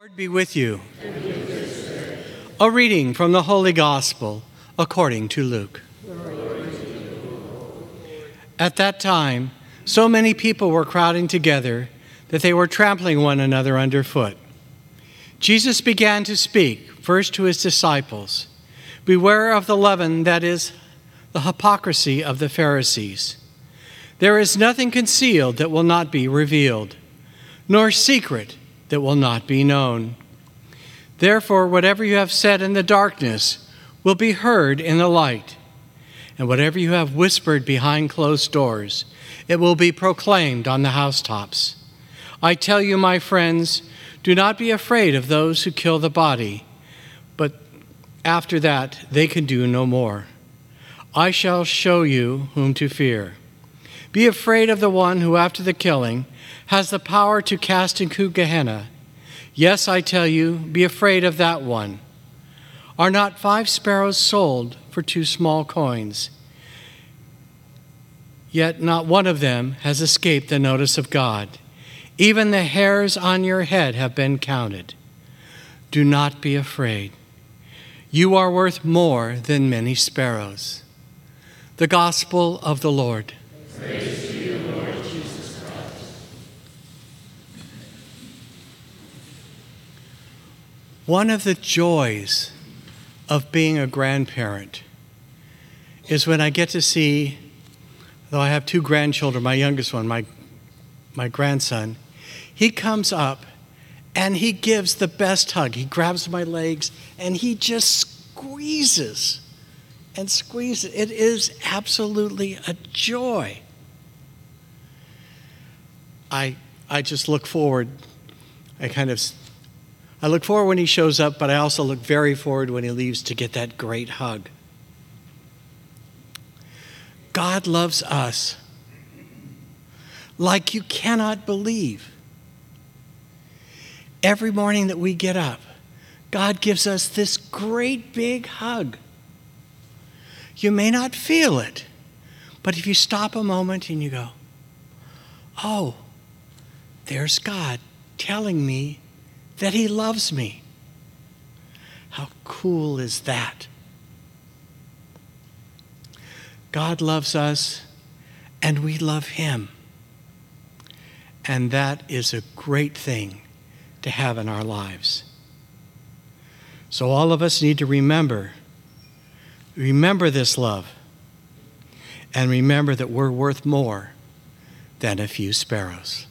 Lord be with you. A reading from the Holy Gospel according to Luke. At that time, so many people were crowding together that they were trampling one another underfoot. Jesus began to speak, first to his disciples, "Beware of the leaven, that is, the hypocrisy of the Pharisees. There is nothing concealed that will not be revealed, nor secret that will not be known. Therefore, whatever you have said in the darkness will be heard in the light, and whatever you have whispered behind closed doors, it will be proclaimed on the housetops. I tell you, my friends, do not be afraid of those who kill the body, but after that they can do no more. I shall show you whom to fear. Be afraid of the one who, after the killing, has the power to cast into Gehenna. Yes, I tell you, be afraid of that one. Are not 5 sparrows sold for 2 small coins? Yet not one of them has escaped the notice of God. Even the hairs on your head have been counted. Do not be afraid. You are worth more than many sparrows." The Gospel of the Lord. Praise to you, Lord Jesus Christ. One of the joys of being a grandparent is when I get to see, though I have 2 grandchildren, my youngest one, my grandson, he comes up and he gives the best hug. He grabs my legs and he just squeezes and squeezes. It is absolutely a joy. I just look forward. I look forward when he shows up, but I also look very forward when he leaves to get that great hug. God loves us like you cannot believe. Every morning that we get up, God gives us this great big hug. You may not feel it, but if you stop a moment and you go, "Oh, there's God telling me that he loves me." How cool is that? God loves us and we love him. And that is a great thing to have in our lives. So all of us need to remember this love, and remember that we're worth more than a few sparrows.